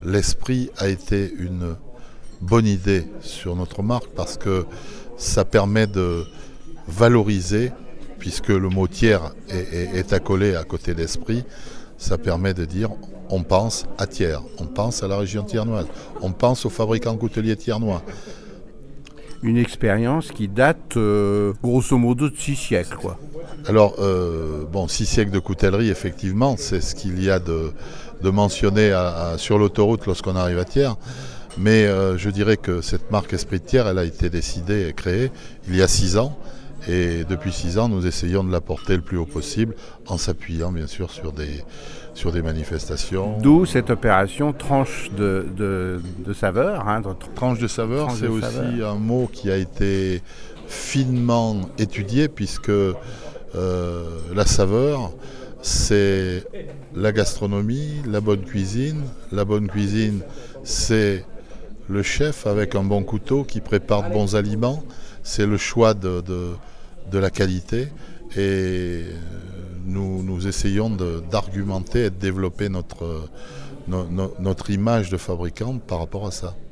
L'esprit a été une bonne idée sur notre marque parce que ça permet de valoriser, puisque le mot tiers est accolé à côté d'esprit, ça permet de dire on pense à Thiers, on pense à la région tiernoise, on pense aux fabricants couteliers tiernois. Une expérience qui date grosso modo de 6 siècles, quoi. Alors, 6 siècles de coutellerie, effectivement, c'est ce qu'il y a de mentionné sur l'autoroute lorsqu'on arrive à Thiers. Mais je dirais que cette marque Esprit de Thiers, elle a été décidée et créée il y a 6 ans. Et depuis 6 ans, nous essayons de la porter le plus haut possible en s'appuyant bien sûr sur des manifestations. D'où cette opération tranche de saveur. Tranche de saveur, c'est aussi un mot qui a été finement étudié puisque la saveur, c'est la gastronomie, la bonne cuisine. La bonne cuisine, c'est le chef avec un bon couteau qui prépare de bons aliments. C'est le choix de la qualité. Et nous essayons d'argumenter et de développer notre image de fabricant par rapport à ça.